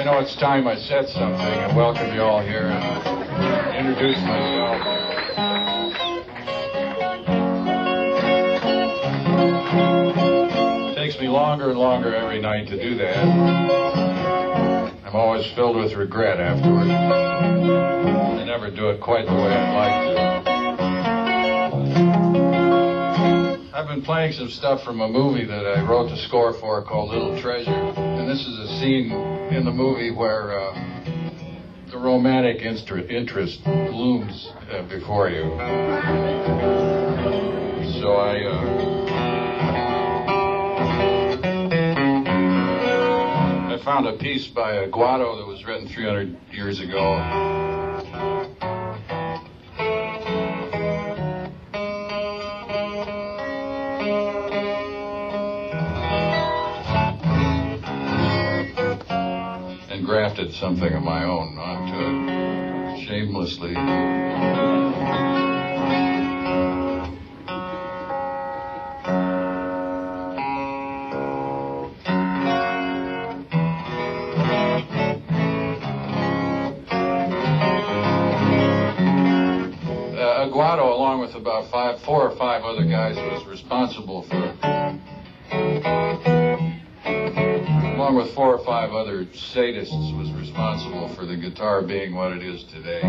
know it's time I said something and welcome you all here and introduce myself. It takes me longer and longer every night to do that. I'm always filled with regret afterwards. I never do it quite the way I'd like to. I've been playing some stuff from a movie that I wrote the score for called Little Treasure. And this is a scene in the movie where the romantic interest looms before you. So I found a piece by Aguado that was written 300 years ago. And grafted something of my own onto it, shamelessly. Aguado, along with about 4 or 5 other guys, was responsible for, along with 4 or 5 other sadists, was responsible for the guitar being what it is today.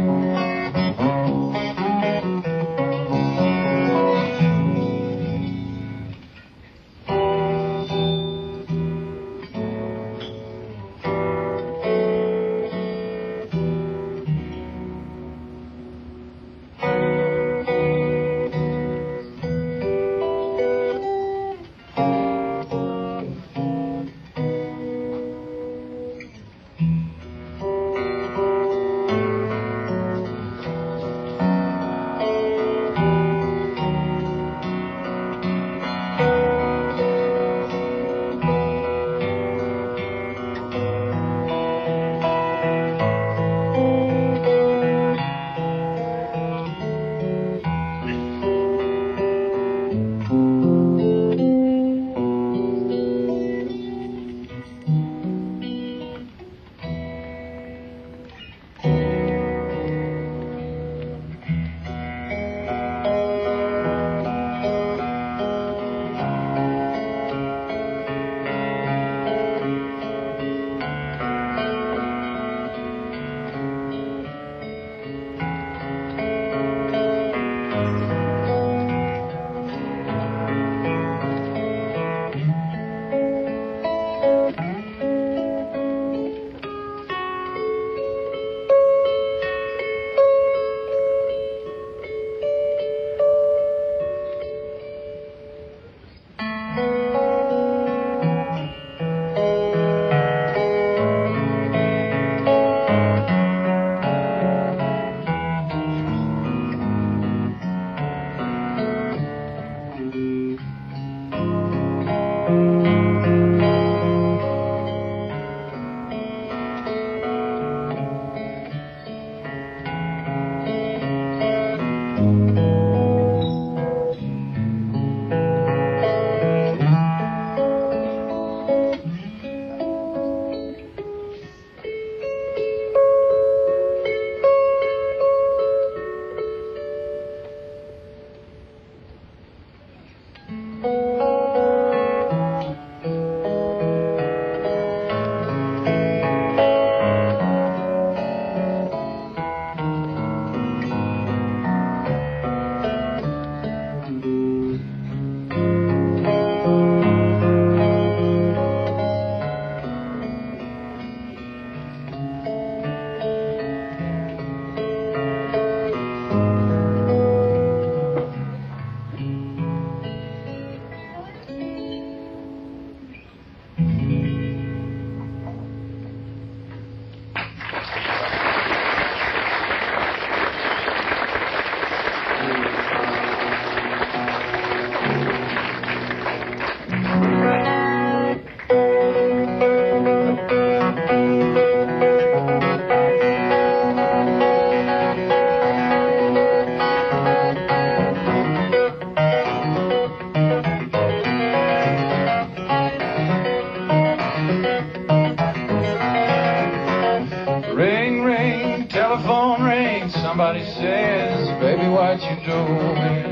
somebody says, baby, what you doing?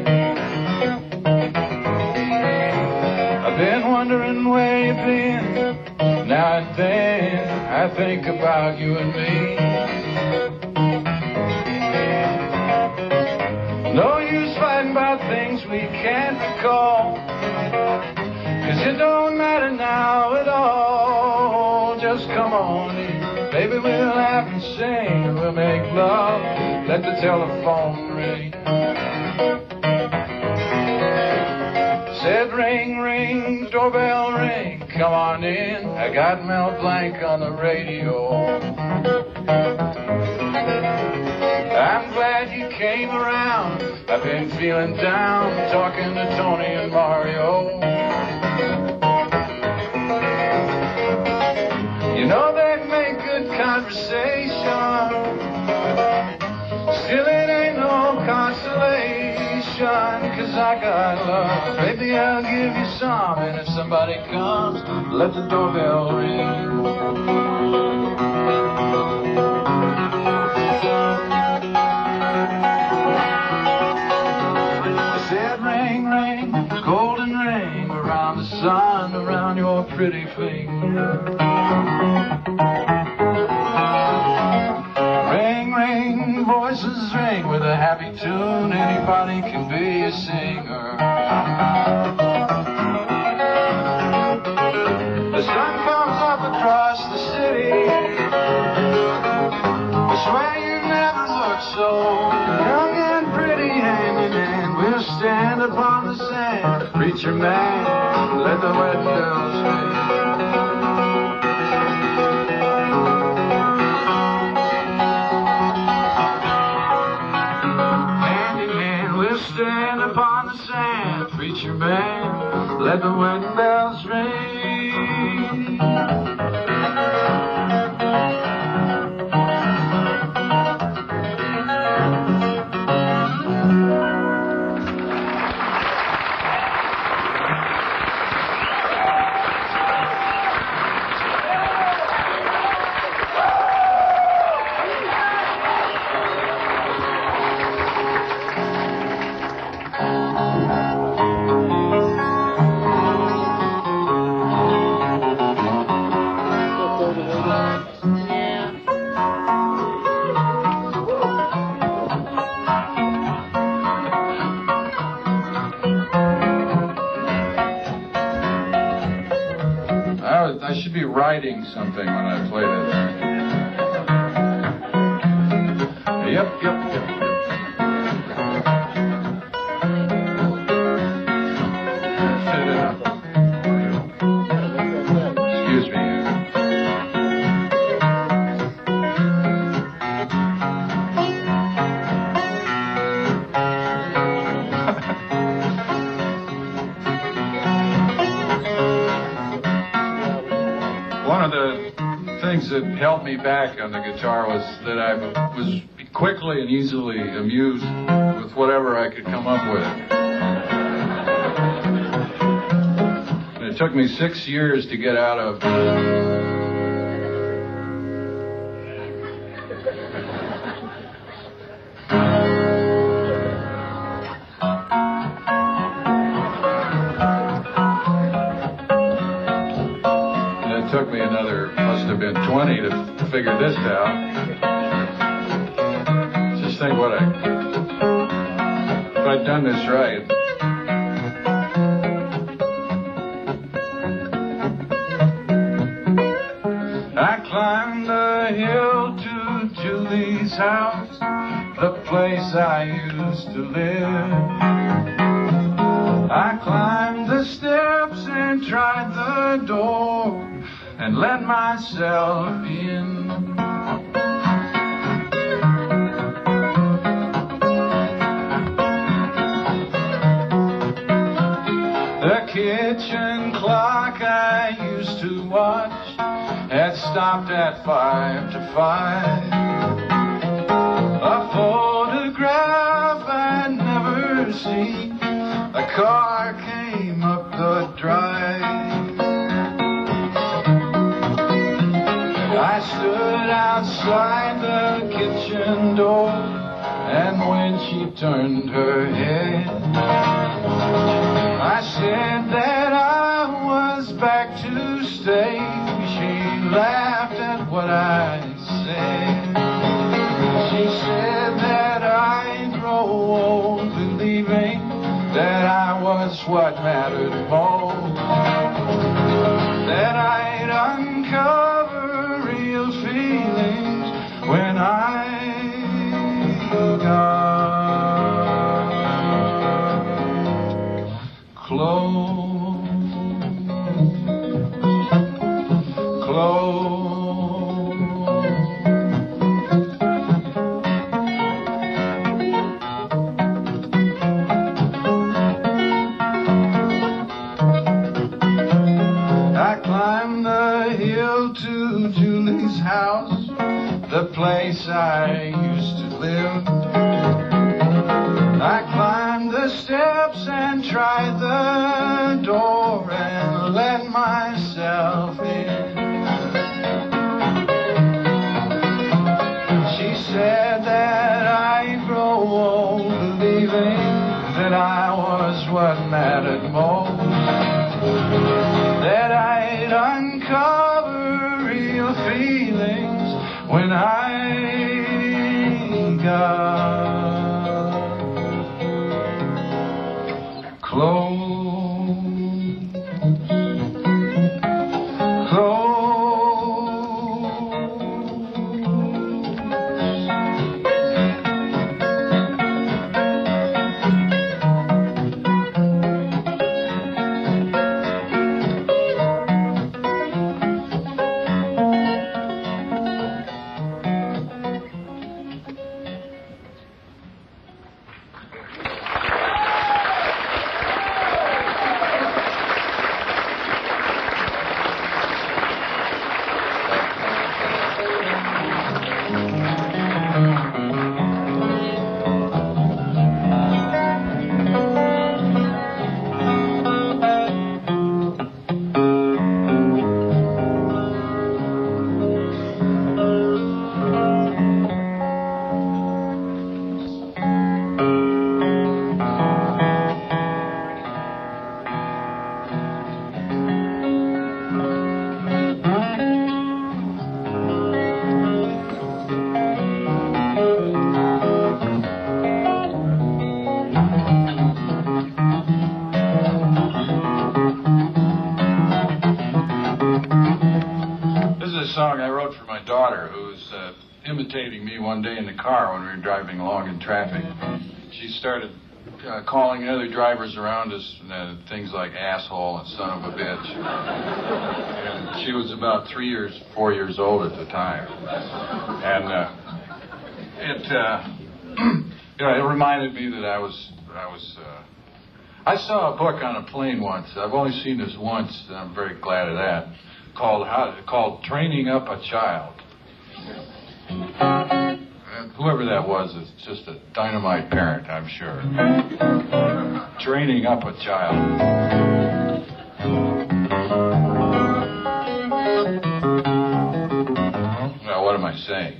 I've been wondering where you've been. Now and then I think about you and me. No use fighting about things we can't recall, 'cause it don't matter now at all. Just come on in, baby, we'll laugh and sing, we'll make love, let the telephone ring. Said ring, ring, doorbell ring, come on in, I got Mel Blanc on the radio. I'm glad you came around, I've been feeling down, talking to Tony and Mario. You know they make good conversation, still it ain't no consolation, 'cause I got love, baby I'll give you some, and if somebody comes, let the doorbell ring. I said ring, ring, golden ring, around the sun, around your pretty finger. Ring, ring, voices ring with a happy tune, anybody can be a singer. The sun comes up across the city, I swear you never looked so young and pretty, hand in hand we'll stand upon the sand, preacher man, let the wedding bells ring. Stand upon the sand, preacher man, let the wedding bells ring. I should be writing something when I play this. Yep. Fit it up. Excuse me. One of the things that held me back on the guitar was that I was quickly and easily amused with whatever I could come up with. And it took me 6 years to get out of it took me another, must have been 20 to figure this out. Just think if I'd done this right. I climbed the hill to Julie's house, the place I used to live. I climbed the steps and tried the door and let myself in. The kitchen clock I used to watch had stopped at 5 to 5. A photograph I'd never seen, a car came up the drive. I stood outside the kitchen door And when she turned her head, I said that I was back to stay. She laughed at what I said. She said that I'd grow old believing that I was what mattered most, that I'd uncover real feelings when I got close. I climbed the hill to Julie's house, the place I used to live. I climbed the steps and tried the door and let myself in. She said that I'd grow old believing that I was what mattered most, that I'd uncover real feelings when I got close. Song I wrote for my daughter, who was imitating me one day in the car when we were driving along in traffic. She started calling other drivers around us things like asshole and son of a bitch. And she was about 4 years old at the time. And it reminded me that I saw a book on a plane once. I've only seen this once, and I'm very glad of that. Called Training Up a Child. And whoever that was is just a dynamite parent, I'm sure. Training Up a Child. Well, what am I saying?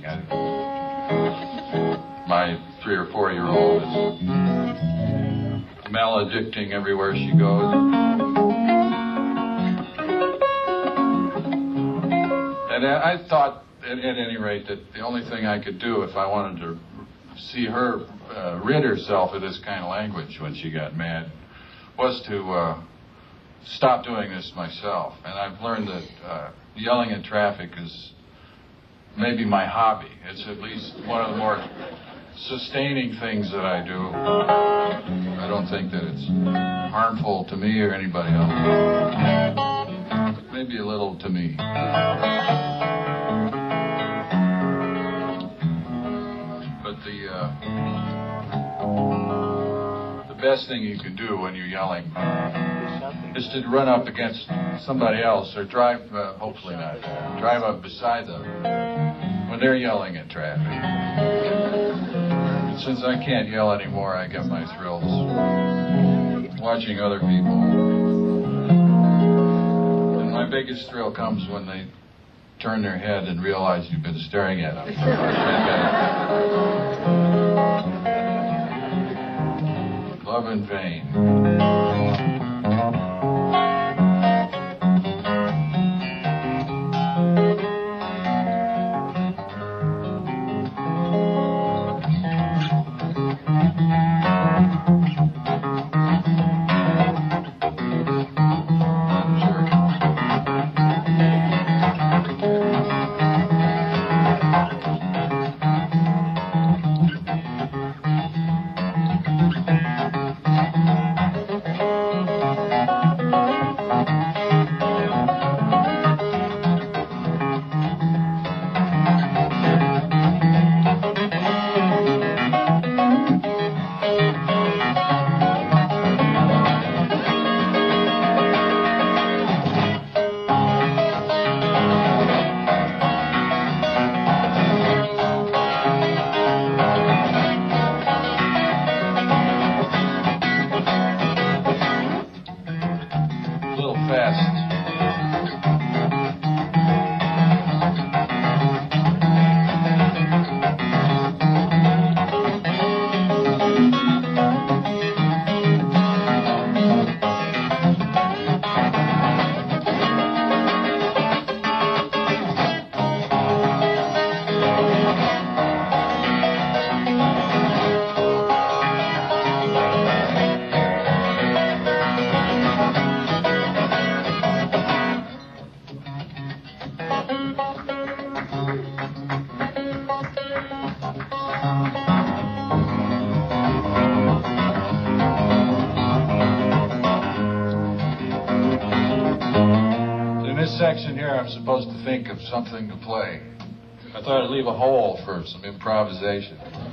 My 3 or 4 year old is maledicting everywhere she goes. And I thought, at any rate, that the only thing I could do if I wanted to see her rid herself of this kind of language when she got mad was to stop doing this myself. And I've learned that yelling in traffic is maybe my hobby. It's at least one of the more sustaining things that I do. I don't think that it's harmful to me or anybody else. Maybe a little to me. But the best thing you can do when you're yelling is to run up against somebody else or drive, hopefully not, drive up beside them when they're yelling at traffic. And since I can't yell anymore, I get my thrills watching other people. And my biggest thrill comes when they turn their head and realize you've been staring at them. love in vain. Section here, I'm supposed to think of something to play. I thought I'd leave a hole for some improvisation.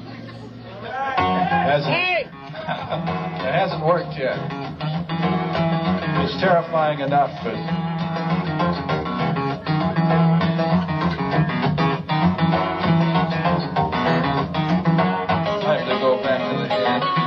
It hasn't worked yet. It's terrifying enough, but I have to go back to the head.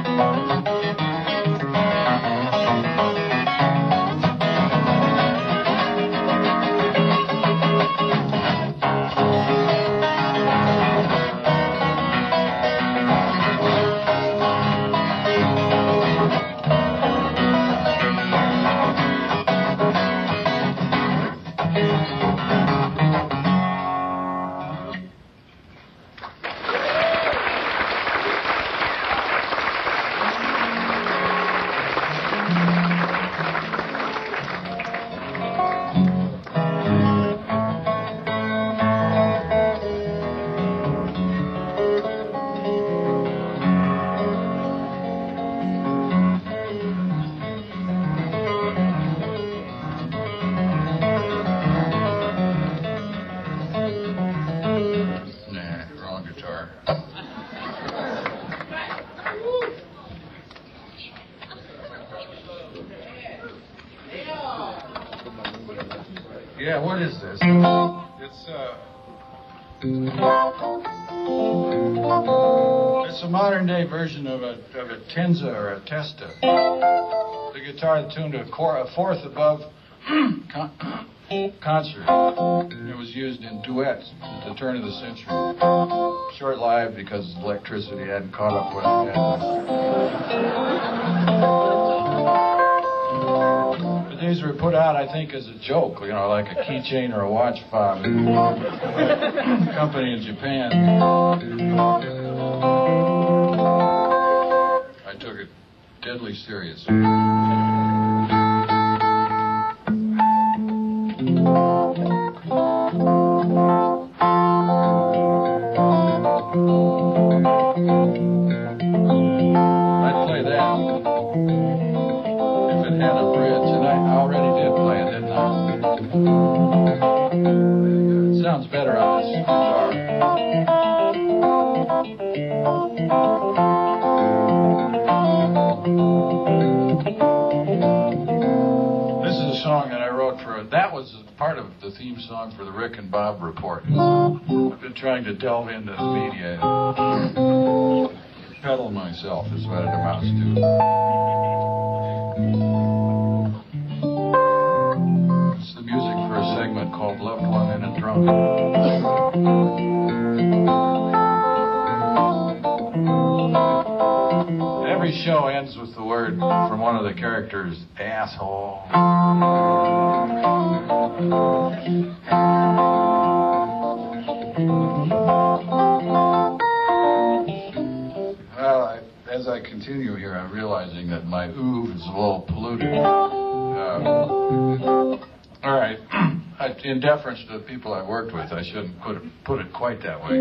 Yeah, what is this? It's a modern day version of a tenza or a testa. The guitar tuned to a fourth above concert. It was used in duets at the turn of the century. Short-lived because electricity hadn't caught up with it. These were put out, I think, as a joke, like a keychain or a watch fob. Company in Japan. I took it deadly serious. I'd play that if it had a bridge, and I already did play it, didn't I? It sounds better on this guitar. This is a song that I wrote that was part of the theme song for the Rick and Bob Report. I've been trying to delve into the media and peddle myself is what it amounts to. It's the music for a segment called Loved One in a Drunk. Every show ends with the word from one of the characters, asshole. Well, as I continue here, I'm realizing that my oeuvre is a little polluted. All right. In deference to the people I worked with, I shouldn't put it quite that way.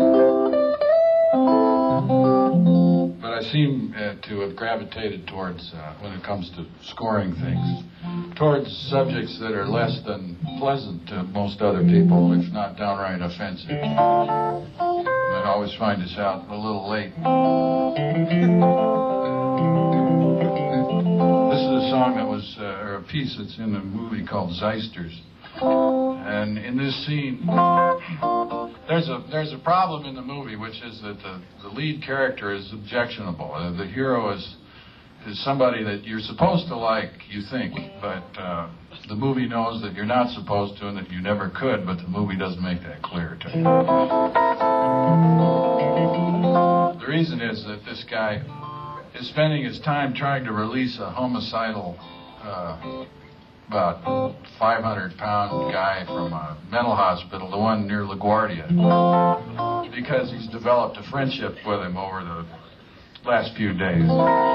But I seem to have gravitated towards, when it comes to scoring things, towards subjects that are less than pleasant to most other people, if not downright offensive. And I always find this out a little late. This is a song that was, or a piece that's in a movie called Zeisters. And in this scene, there's a problem in the movie, which is that the lead character is objectionable. The hero is somebody that you're supposed to like, you think, but the movie knows that you're not supposed to and that you never could, but the movie doesn't make that clear to you. The reason is that this guy is spending his time trying to release a homicidal, about 500-pound guy from a mental hospital, the one near LaGuardia, because he's developed a friendship with him over the last few days.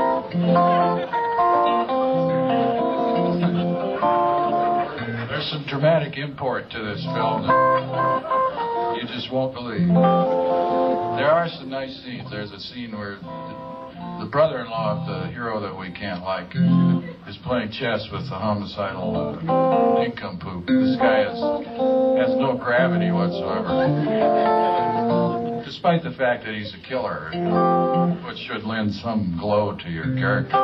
There's some dramatic import to this film that you just won't believe. There are some nice scenes. There's a scene where the brother-in-law of the hero that we can't like is playing chess with the homicidal nincompoop. This guy has no gravity whatsoever, despite the fact that he's a killer, which should lend some glow to your character.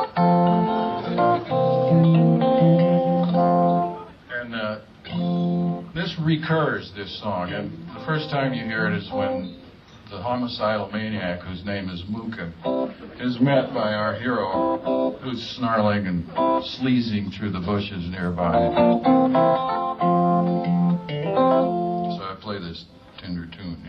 And this recurs, this song, and the first time you hear it is when the homicidal maniac, whose name is Muka, is met by our hero, who's snarling and sleazing through the bushes nearby. So I play this tender tune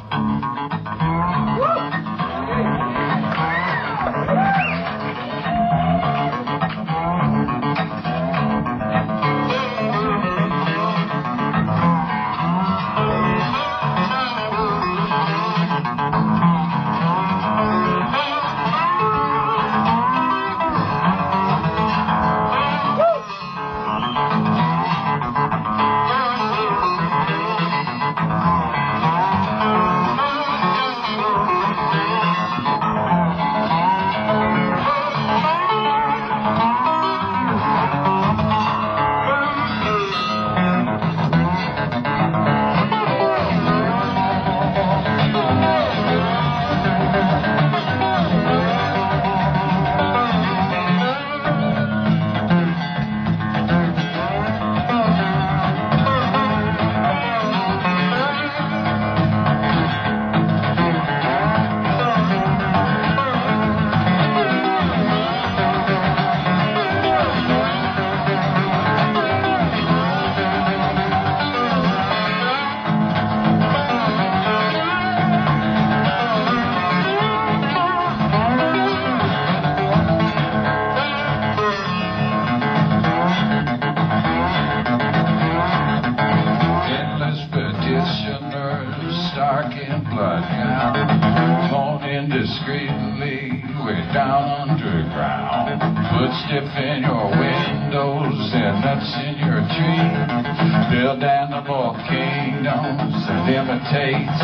Indiscreetly, way down underground. Put stiff in your windows and nuts in your tree. Build animal kingdoms and imitates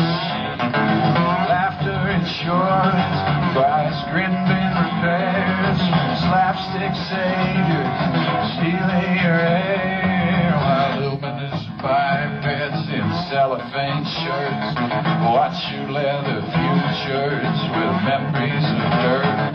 laughter insurance, buys grin bin repairs, slapstick saviors, stealing your hair, while luminous pipets in cellophane shirts watch you leather futures with memories of dirt.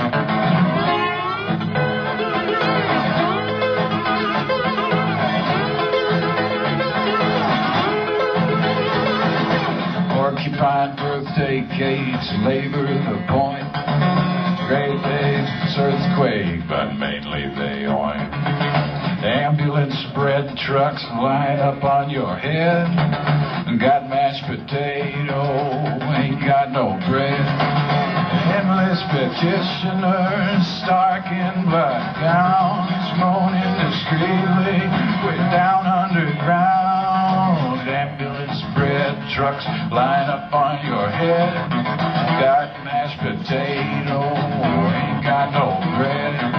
Porcupine birthday cakes labor the point. Great days, earthquake, but mainly they oink. Ambulance bread trucks line up on your head. Got mashed potato, ain't got no bread. Endless petitioners, stark in black gowns, moaning discreetly, way down underground. Ambulance bread trucks line up on your head. Got mashed potato, ain't got no bread.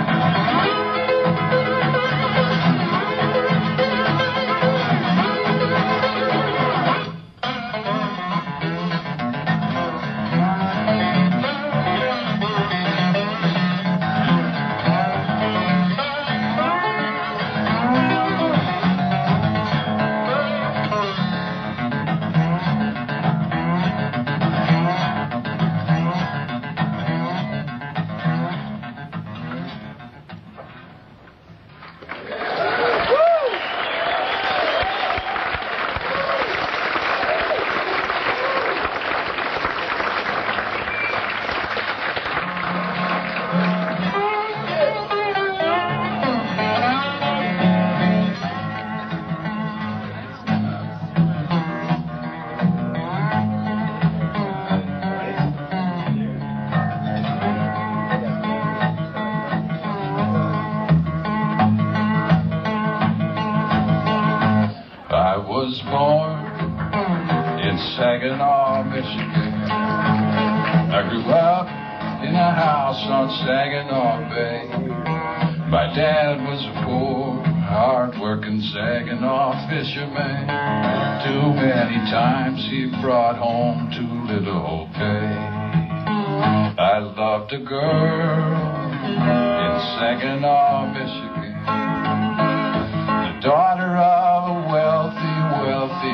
I was born in Saginaw, Michigan. I grew up in a house on Saginaw Bay. My dad was a poor, hard-working Saginaw fisherman. Too many times he brought home too little pay. I loved a girl in Saginaw, Michigan, the daughter of a wealthy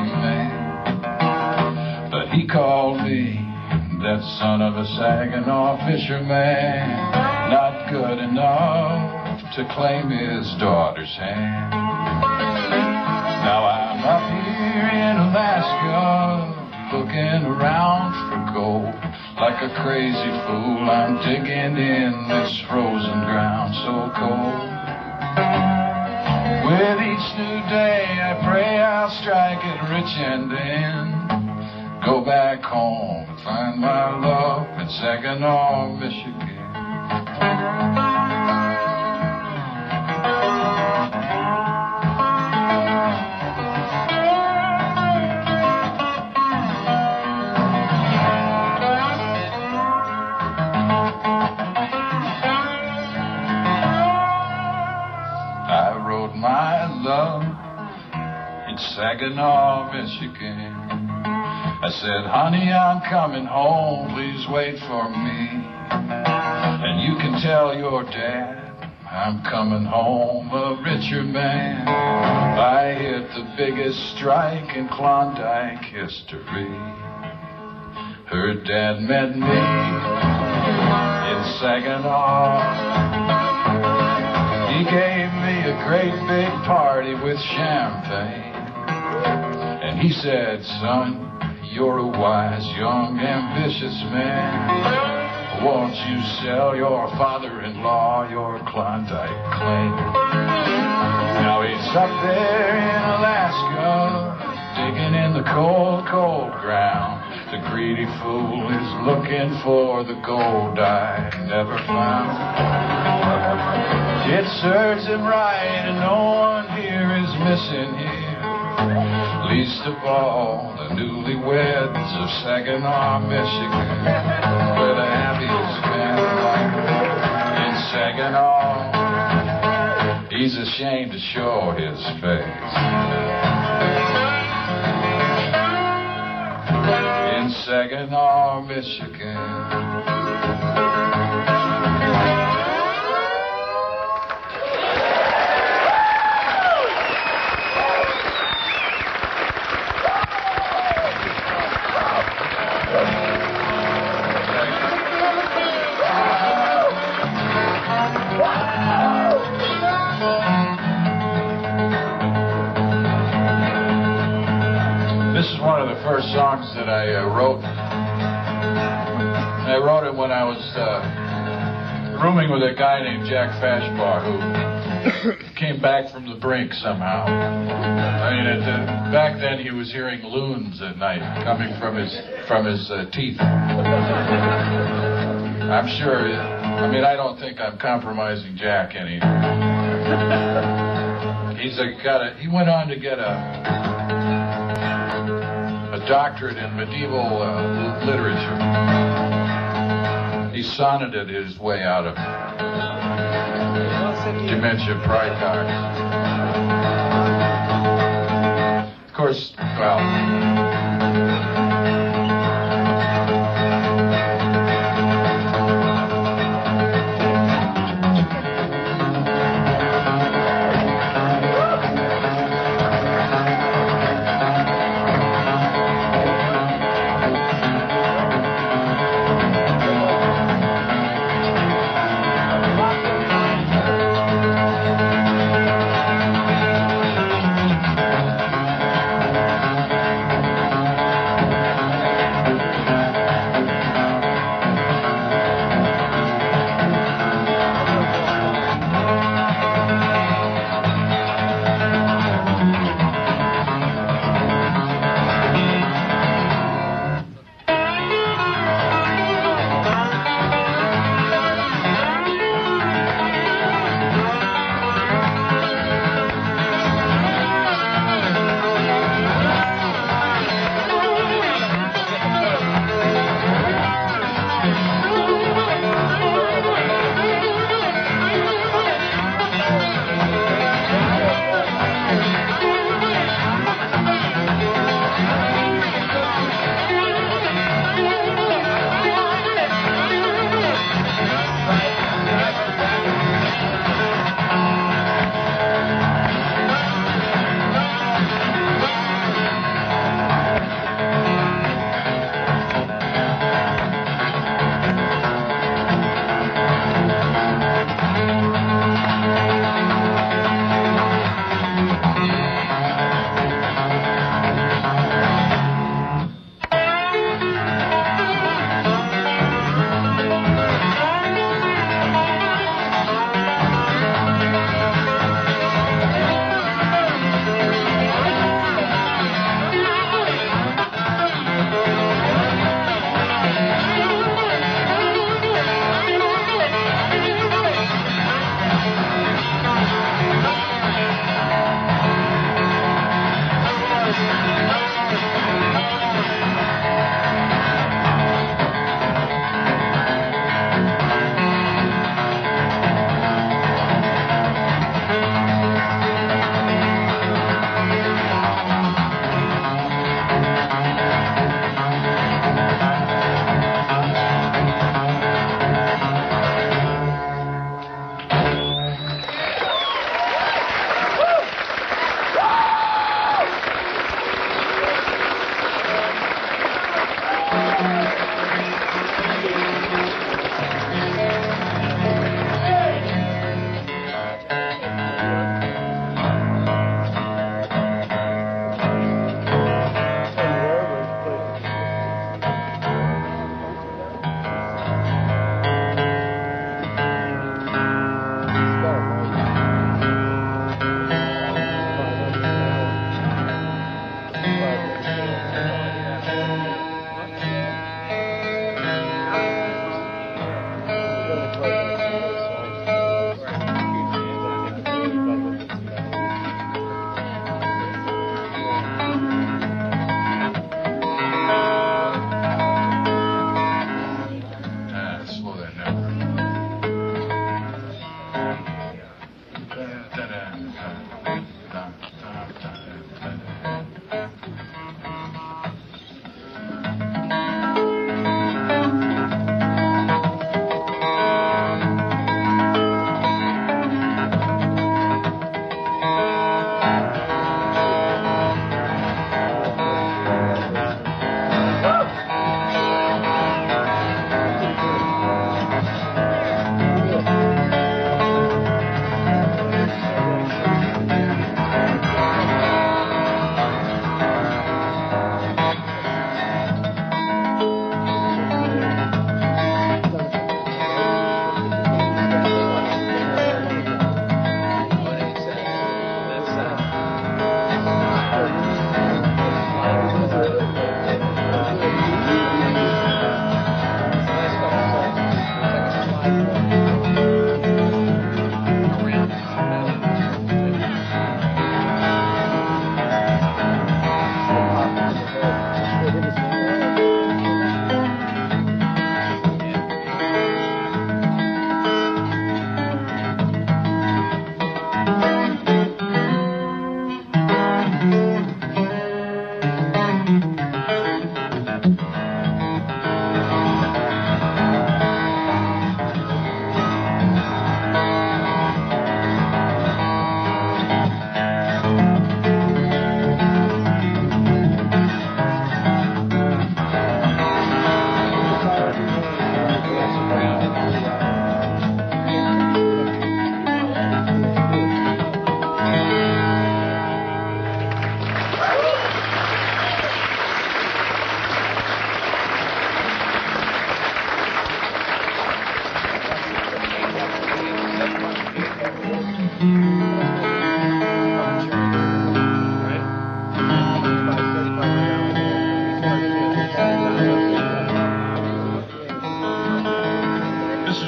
man. But he called me that son of a Saginaw fisherman, not good enough to claim his daughter's hand. Now I'm up here in Alaska, looking around for gold. Like a crazy fool, I'm digging in this frozen ground so cold. With each new day, I pray I'll strike it rich and then go back home and find my love in Saginaw, Michigan. I wrote my love in Saginaw, Michigan. I said, honey, I'm coming home, please wait for me. And you can tell your dad I'm coming home a richer man. I hit the biggest strike in Klondike history. Her dad met me in Saginaw. He gave me a great big party with champagne. And he said, son, you're a wise, young, ambitious man. Won't you sell your father-in-law your Klondike claim? Now he's up there in Alaska, digging in the cold, cold ground. The greedy fool is looking for the gold I never found. It serves him right, and no one here is missing him. Least of all the newlyweds of Saginaw, Michigan. We're the happiest family in Saginaw. He's ashamed to show his face. In Saginaw, Michigan. This is one of the first songs that I wrote. I wrote it when I was rooming with a guy named Jack Fashbar, who came back from the brink somehow. I mean, back then he was hearing loons at night coming from his teeth. I'm sure. I mean, I don't think I'm compromising Jack any. He went on to get a doctorate in medieval literature. He sonneted his way out of dementia praecox. Of course, well...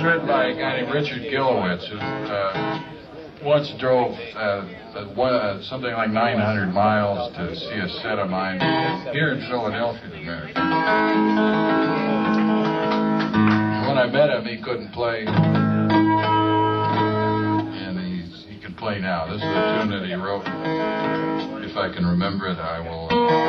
written by a guy named Richard Gilowitz, who once drove something like 900 miles to see a set of mine here in Philadelphia, America. When I met him, he couldn't play, and he can play now. This is a tune that he wrote. If I can remember it, I will.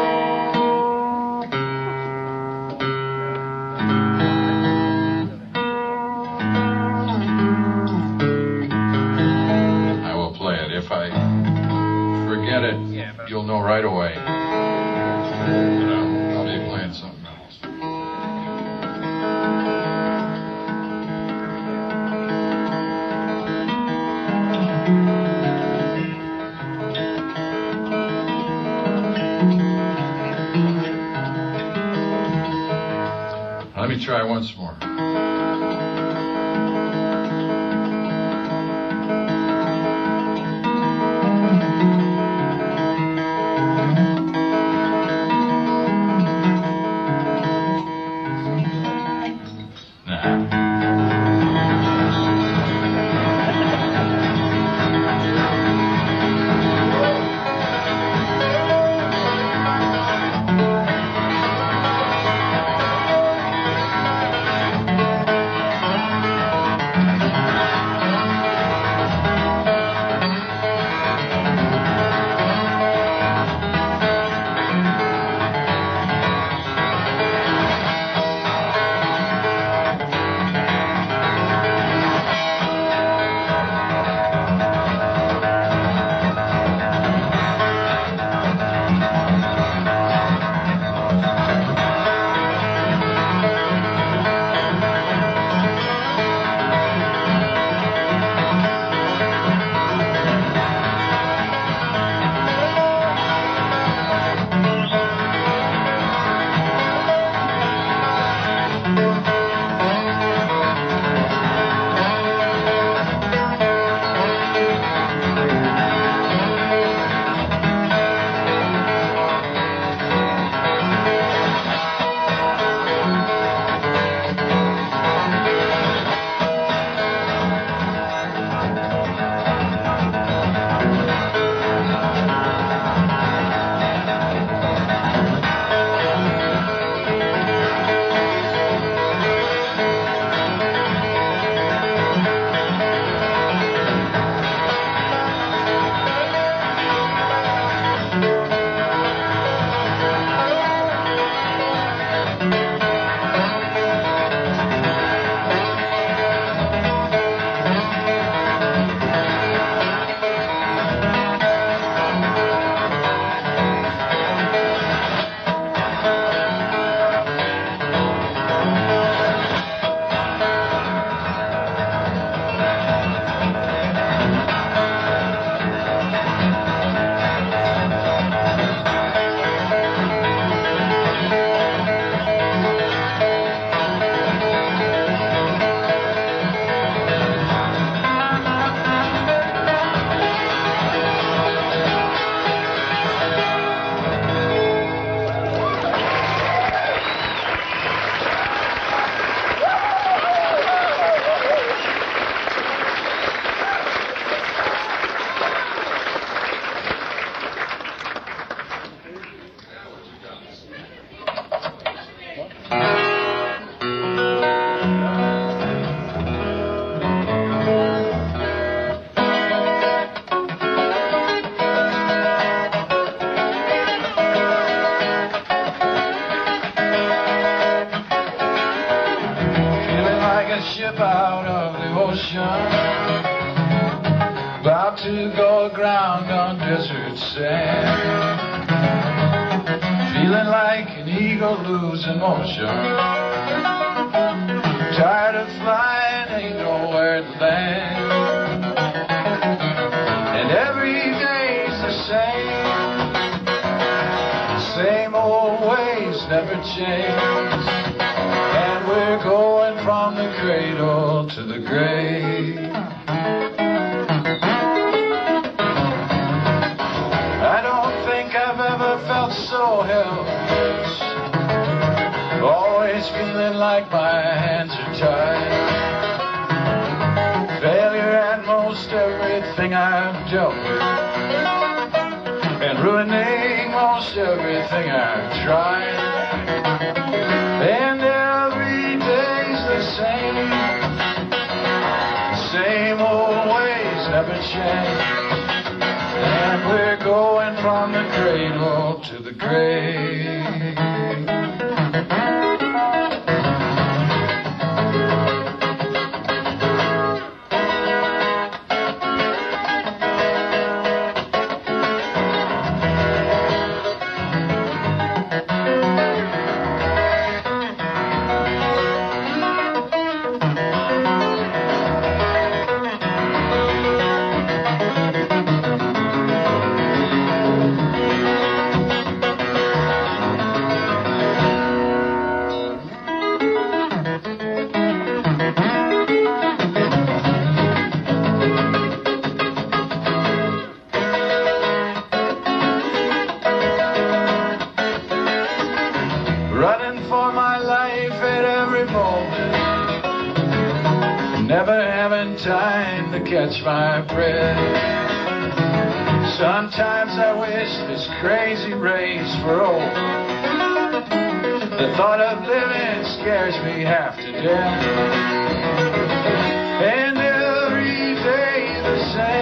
If I forget it, you'll know right away. But I'll be playing something else. Let me try once more. Ship out of the ocean, about to go aground on desert sand, feeling like an eagle losing motion, tired of flying, ain't nowhere to land, and every day's the same old ways never change. And we're going from the cradle to the grave. I don't think I've ever felt so helpless, always feeling like my hands are tied. everything I've dealt with, and ruining most everything I've tried. And every day's the same old ways never change. And we're going from the cradle to the grave. Running for my life at every moment, never having time to catch my breath. Sometimes I wish this crazy race were over. The thought of living scares me half to death. And every day the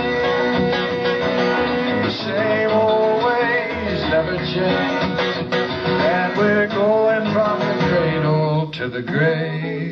same old ways never change. And we're going from the cradle to the grave.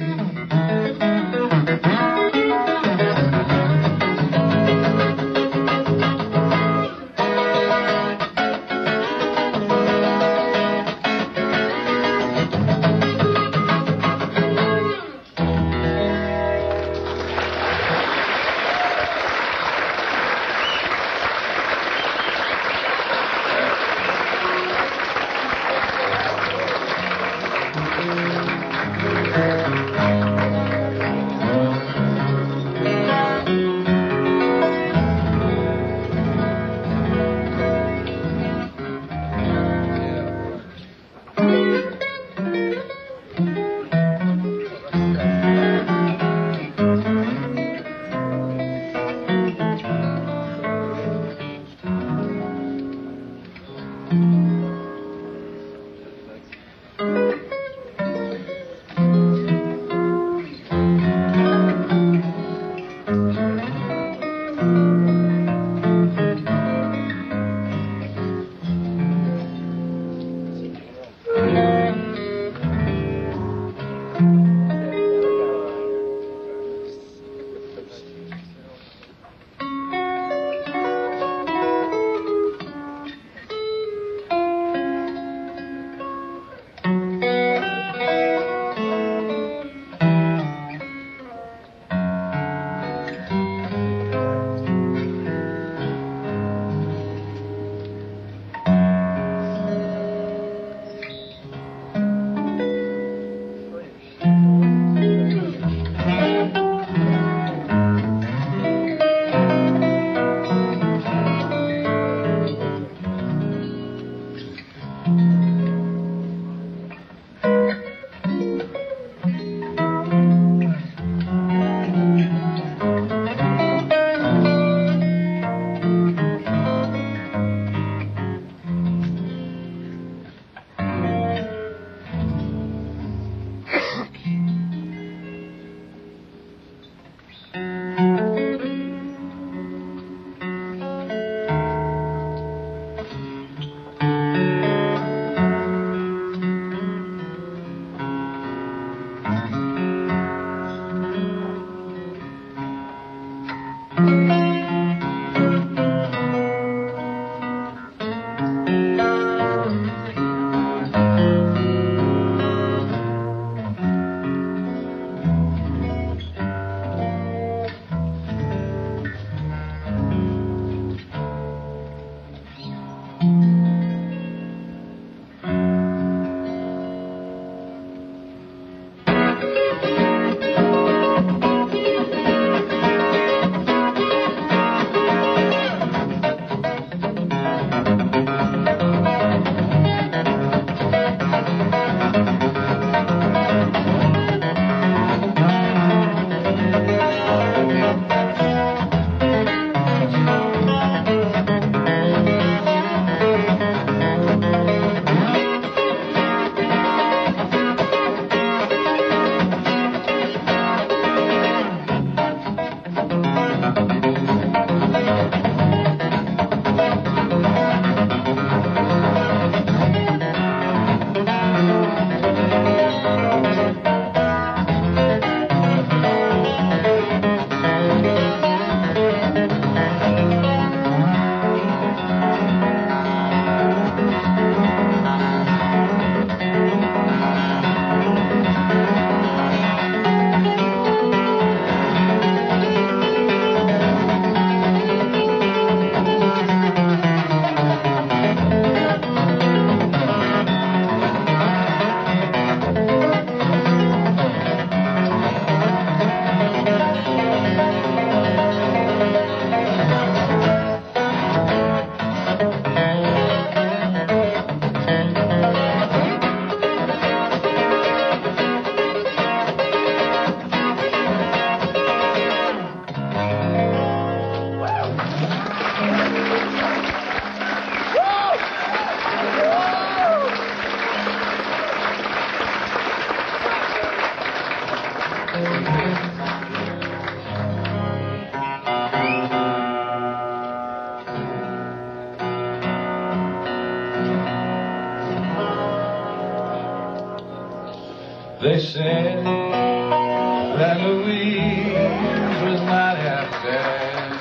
They said that Louise was not half bad.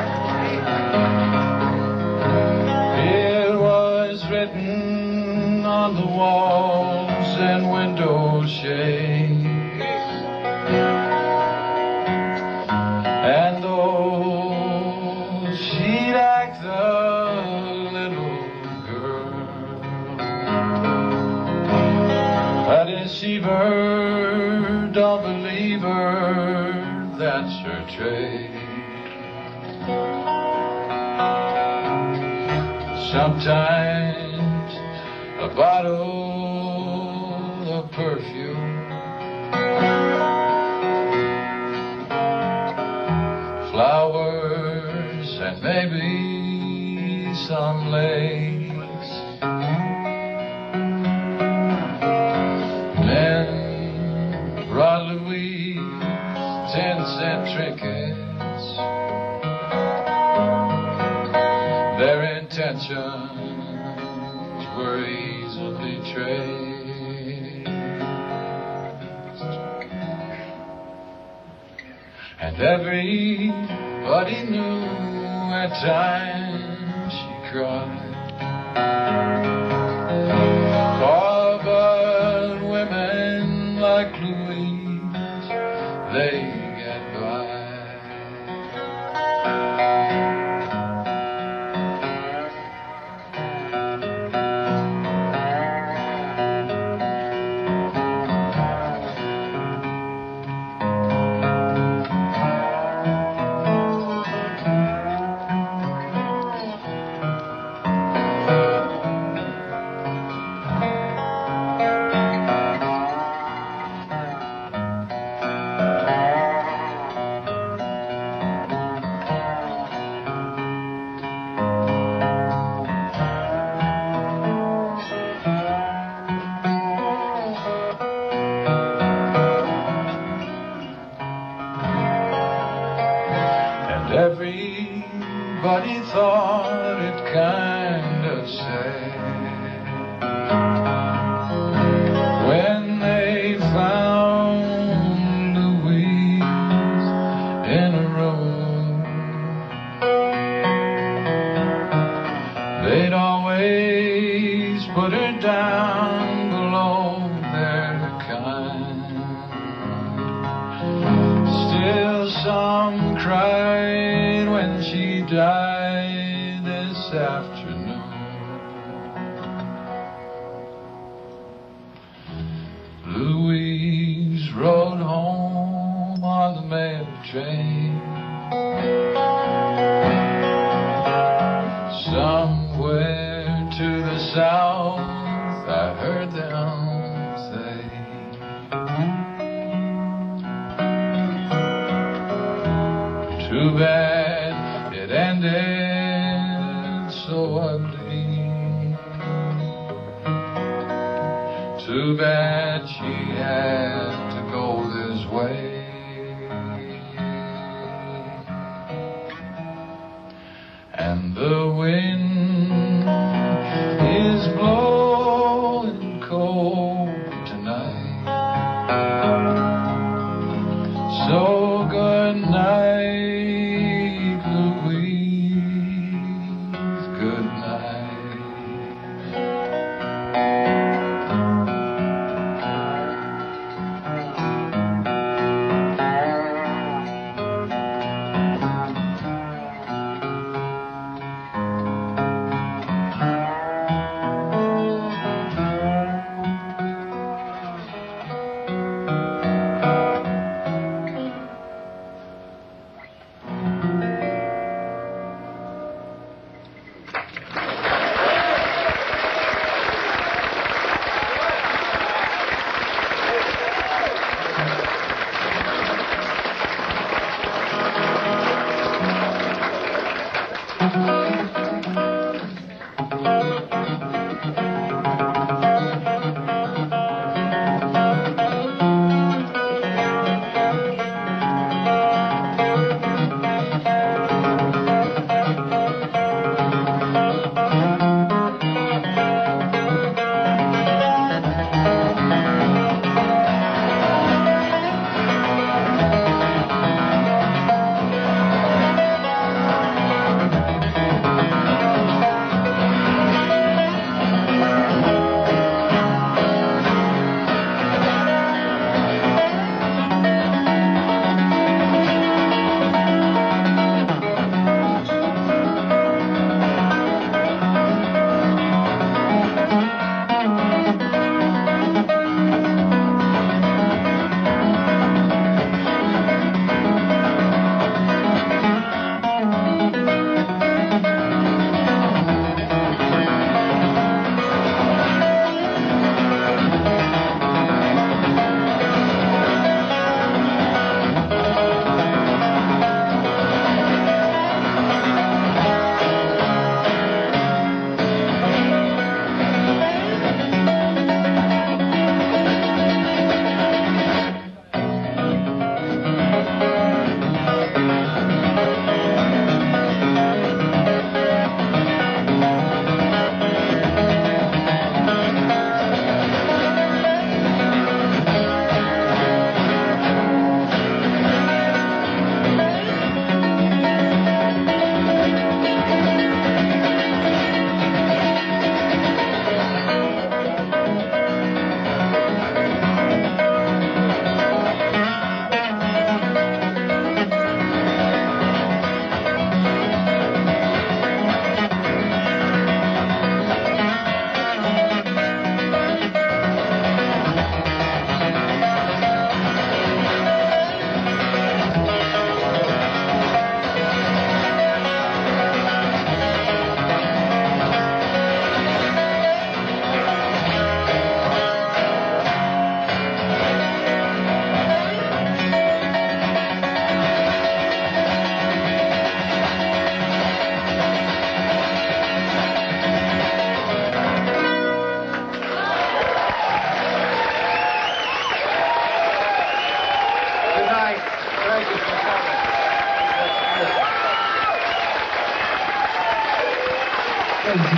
It was written on the walls and window shades. And though she liked the little girl, a deceiver, don't believe her, that's her trade. Sometimes a bottle of perfume, flowers, and maybe some lace. Men brought Louise 10-cent trinkets. Their intentions were easily traced. And everybody knew at times she cried. Oh, but women like Louise, they get by. Everybody thought it kind of sad when they found Louise in a room. They'd always put her down below their kind. Still some cried when she died this afternoon. Louise rode home on the mail train. Somewhere to the south, I heard them say. Too bad it ended so ugly. Too bad she had to go this way. And the wind is blowing cold tonight. So good night, Louise, good night.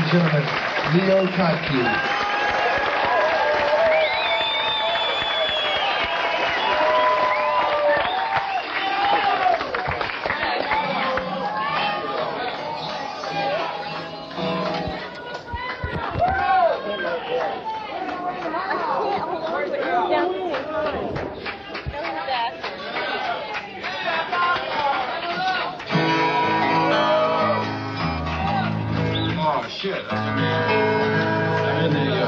and gentlemen, Leo Kottke. Oh, shit. I'm in the,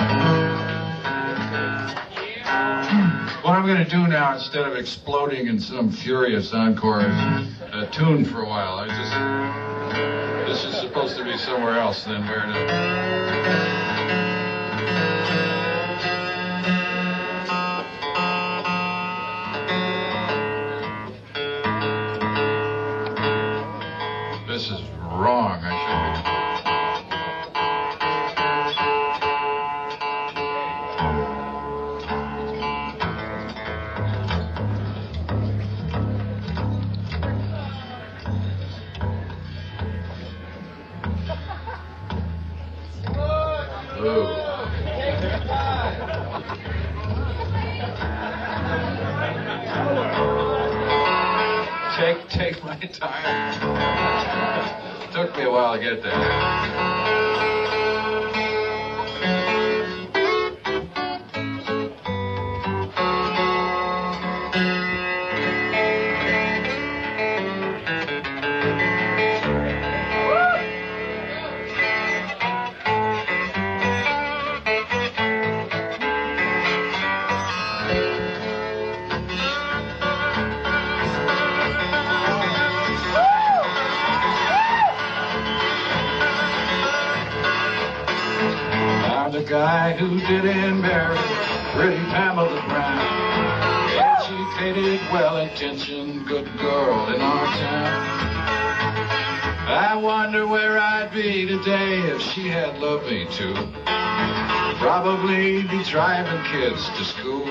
what I'm going to do now, instead of exploding in some furious encore, is tune for a while. This is supposed to be somewhere else than where it is. This is wrong. I should. Ooh. Take my time. Took me a while to get there. The guy who didn't marry pretty Pamela Brown, educated, well-intentioned, good girl in our town. I wonder where I'd be today if she had loved me too. Probably be driving kids to school.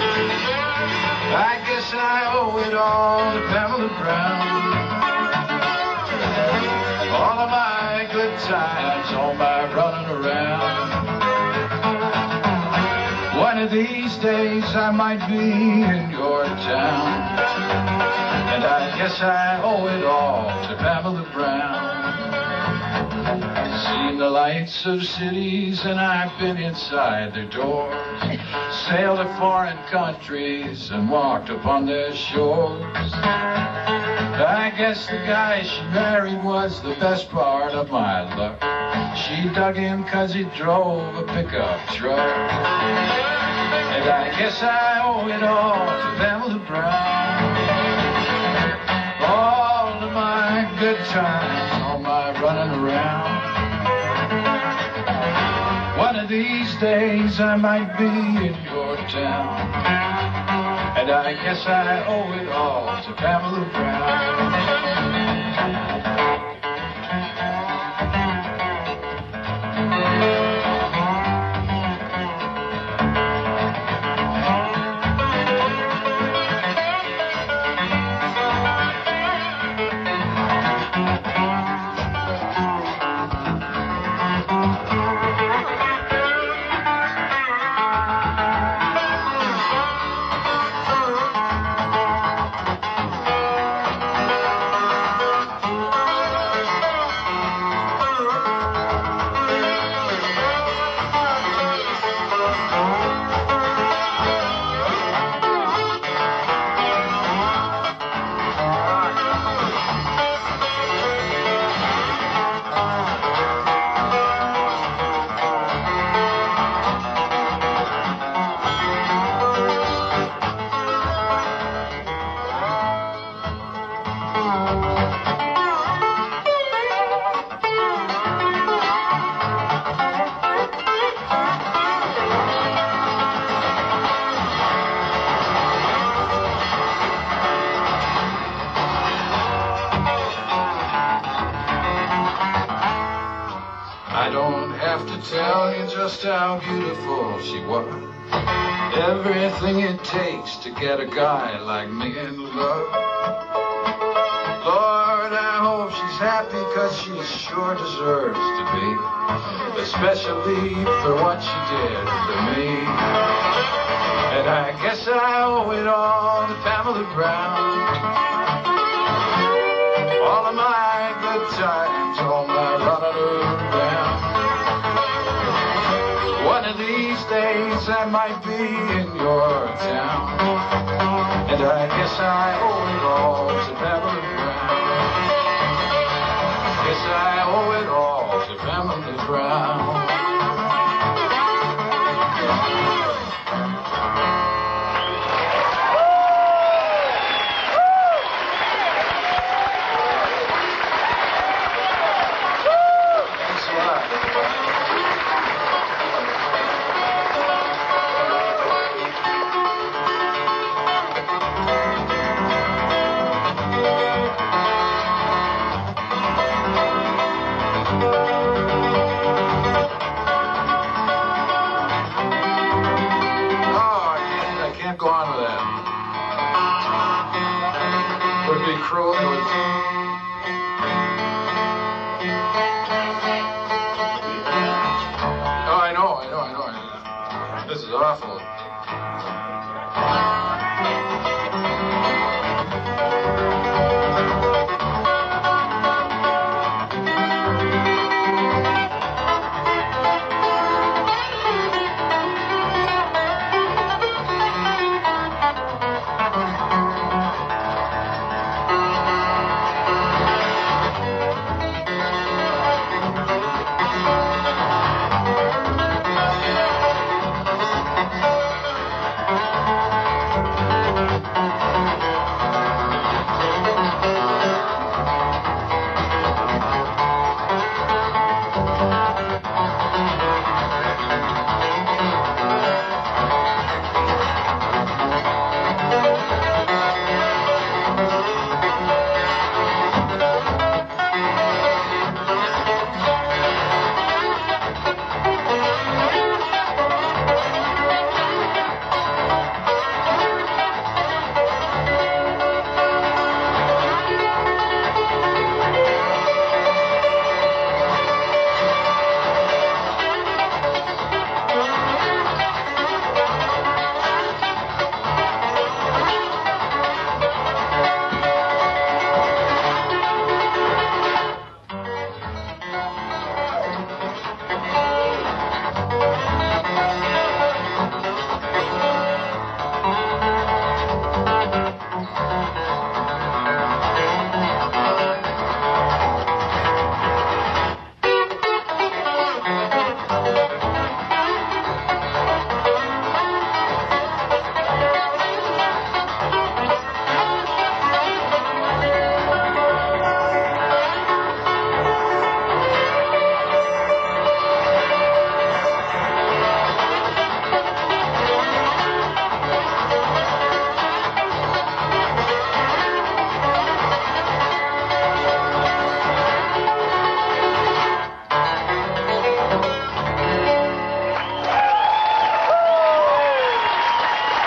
I guess I owe it all to Pamela Brown. All of my good times, all my running around. One of these days I might be in your town, and I guess I owe it all to Pamela Brown. Seen the lights of cities and I've been inside their doors, sailed to foreign countries and walked upon their shores. I guess the guy she married was the best part of my luck. She dug him 'cause he drove a pickup truck. And I guess I owe it all to Pamela Brown. All of my good times, all my running around. One of these days I might be in your town, and I guess I owe it all to Pamela Brown. I don't have to tell you just how beautiful she was. Everything it takes to get a guy like me in love. Lord, I hope she's happy 'cause she sure deserves to be, especially for what she did for me. And I guess I owe it all to Pamela Brown. All of my good times, all my running around. One of these days I might be in your town, and I guess I owe it all to Pamela Brown. Guess I owe it all to Pamela Brown. Thanks a lot. I can't go on with that. Would it be cruel to it? Oh, I know. This is awful.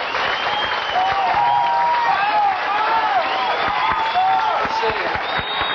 See you.